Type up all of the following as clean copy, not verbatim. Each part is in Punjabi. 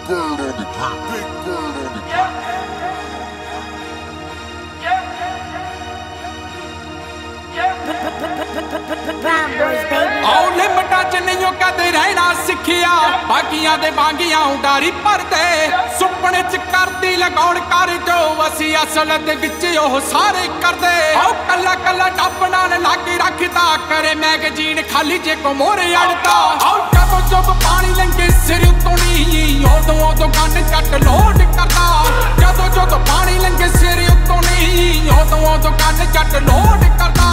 bird on the track. Big bird on the track. ਆਉ ਲਿਮਟਾਂ ਚ ਨਹੀਂ ਕਦੇ ਰਹਿਣਾ ਸਿੱਖਿਆ ਬਾਕੀਆਂ ਦੇ ਵਾਂਗੀਆਂ ਉਡਾਰੀ ਭਰਦੇ ਸੁਪਨੇ ਚ ਕਰਦੀ ਲਗਾਉਣ ਕਰ ਜੋ ਅਸੀਂ ਅਸਲ ਦੇ ਵਿੱਚ ਉਹ ਸਾਰੇ ਕਰਦੇ ਆਉ ਕੱਲਾ ਕੱਲਾ ਡੱਬ ਨਾਲ ਲਾਗੇ ਰੱਖਦਾ ਕਰੇ ਮੈਗਜ਼ੀਨ ਖਾਲੀ ਜੇ ਕੋ ਮੋਰੇ ਅੜਦਾ ਆਉ ਜਦੋਂ ਜਦੋਂ ਪਾਣੀ ਲੰਘੇ ਸਿਰ ਉੱਤੋਂ ਨਹੀਂ ਉਦੋਂ ਕੰਨ ਚੱਟ ਲੋਡ ਕਰਦਾ ਜਦੋਂ ਜਦੋਂ ਪਾਣੀ ਲੰਘੇ ਸਿਰ ਉੱਤੋਂ ਨਹੀਂ ਉਦੋਂ ਕੰਨ ਚੱਟ ਲੋਡ ਕਰਦਾ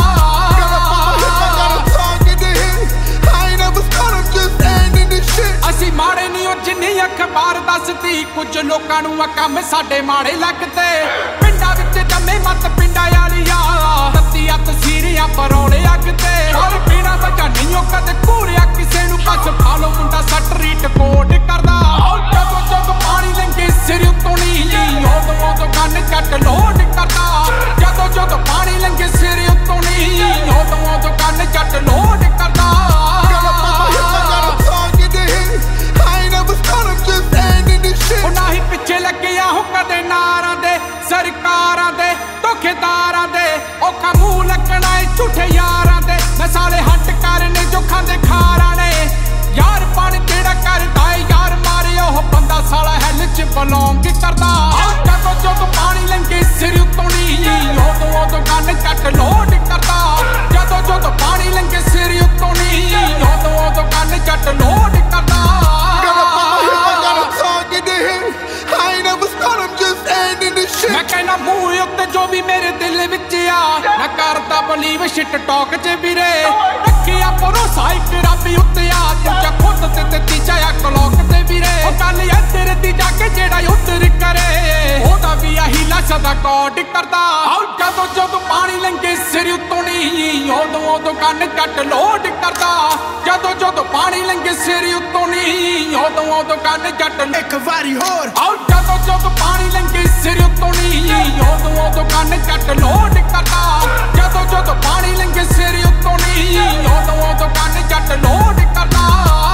ਅਸੀਂ ਮਾੜੇ ਨਹੀਂ ਉਹ ਜਿੰਨੀ ਅਖਬਾਰ ਦੱਸਦੀ ਕੁਝ ਲੋਕਾਂ ਨੂੰ ਆ ਕੰਮ ਸਾਡੇ ਮਾੜੇ ਲੱਗਦੇ ਪਿੰਡਾਂ ਵਿੱਚ ਜੰਮੇ ਮੱਤ ਪਿੰਡਾਂ ਵਾਲੀਆਂ ਤੱਤੀਆਂ ਤਸੀਰੀਆਂ ਪਰੌਲੇ ਅੱਗਦੇ ਔਰ ਬਿਨਾਂ ਵਜ੍ਹਾ ਨਹੀਂ ਉਹ ਕਦੇ ਘੂਰਿਆ ਕਿਸੇ ਨੂੰ ਬਸ ਫਾਲੋ ਮੁੰਡਾ ਸਟਰੀਟ ਕੋਡ ਕਰਦਾ ਜਦੋਂ ਜਦੋਂ ਪਾਣੀ ਲੰਘੇ ਸਿਰ ਉੱਤੋਂ ਨਹੀਂ ਉਦੋਂ ਕੰਨ ਚੱਟ ਲੋਡ ਕਰਦਾ ਜਦੋਂ ਜਦੋਂ ਪਾਣੀ ਲੰਘੇ ਸਿਰ ਉੱਤੋਂ ਨਹੀਂ ਉਦੋਂ ਕੰਨ ਚੱਟ ਲੋਡ ਕਰਦਾ ਉਹ ਨਾ ਹੀ ਪਿੱਛੇ ਲੱਗਿਆ ਹੋ ਕਦੇ ਨਾਰਾਂ ਦੇ ਸਰਕਾਰਾਂ ਦੇ ਧੋਖੇਦਾਰਾਂ ਦੇ ਔਖਾ ਮੂੰਹ ਲੱਗਣਾ ਏ ਝੂਠੇ ਯਾਰਾਂ ਦੇ ਨਸਾਲੇ ਹੱਟ ਕਰਨੇ ਜੋ ਖਾਂਦੇ ਖਾਰਾਂ ਨੇ ਯਾਰ ਪਾਣੀ ਕਿਹੜਾ ਕਰਦਾ ਏ ਯਾਰ ਮਾਰੇ ਉਹ ਬੰਦਾ ਸਾਲਾ ਹੈਲ ਚ ਬਲੌਂਗ ਕਰਦਾ ਜਦੋਂ ਜਦੋਂ ਪਾਣੀ ਲੰਘੇ ਸਿਰ ਉੱਤੋਂ ਨਹੀਂ ਉਦੋਂ ਕੰਨ ਚੱਟ ਲੋਡ ਕਰਦਾ ਜਦੋਂ ਜਦੋਂ ਪਾਣੀ ਲੰਘੇ ਸਿਰ ਉੱਤੋਂ ਨਹੀਂ ਉਦੋਂ ਕੰਨ ਚੱਟ ਲੋਡ ਕਰਦਾ ਮੈਂ ਕਹਿਣਾ ਮੂੰਹ ਉੱਤੇ ਜੋ ਵੀ ਮੇਰੇ ਦਿਲ ਵਿੱਚ ਆ ਨਾ ਕਰਦਾ ਬਲੀਵ ਸ਼ਿਟ ਟਾਕ ਚ ਵੀਰੇ ਰੱਖਿਆ ਭਰੋਸਾ ਇੱਕ ਰੱਬ ਉੱਤੇ ਆ ਦੂਜਾ ਖੁਦ ਤੇ ਤੀਜਾ ਆ ਕਲੌਕ ਤੇ ਵੀਰੇ ਉਹ ਗੱਲ ਐ ਤੇਰੇ ਦੀ ਜਾ ਕੇ ਜਿਹੜਾ ਉੱਤਰ ਕਰੇ ਉਹਦਾ ਵੀ ਆਹੀ ਸਦਾ ਕੋਡ ਕਰਦਾ ਜਦੋਂ ਜਦੋਂ ਪਾਣੀ ਲੰਘੇ ਸਿਰ ਉੱਤੋਂ ਨਹੀਂ ਉਦੋਂ ਕੰਨ ਕੱਟ ਲੋਡ ਕਰਦਾ ਜਦੋਂ ਜਦੋਂ ਪਾਣੀ ਲੰਘੇ ਸਿਰ ਉੱਤੋਂ ਨਹੀਂ ਉਦੋਂ ਕੰਨ ਕੱਟ ਇੱਕ ਵਾਰੀ ਹੋਰ ਜਦੋਂ ਜਦੋਂ ਪਾਣੀ ਲੰਘੇ ਸਿਰ ਉੱਤੋਂ ਨਹੀਂ ਉਦੋਂ ਕੰਨ ਕੱਟ ਲੋਡ ਕਰਦਾ ਜਦੋਂ ਜਦੋਂ ਪਾਣੀ ਲੰਘੇ ਸਿਰ ਉੱਤੋਂ ਨਹੀਂ ਉਦੋਂ ਕੰਨ ਕੱਟ ਲੋਡ ਕਰਦਾ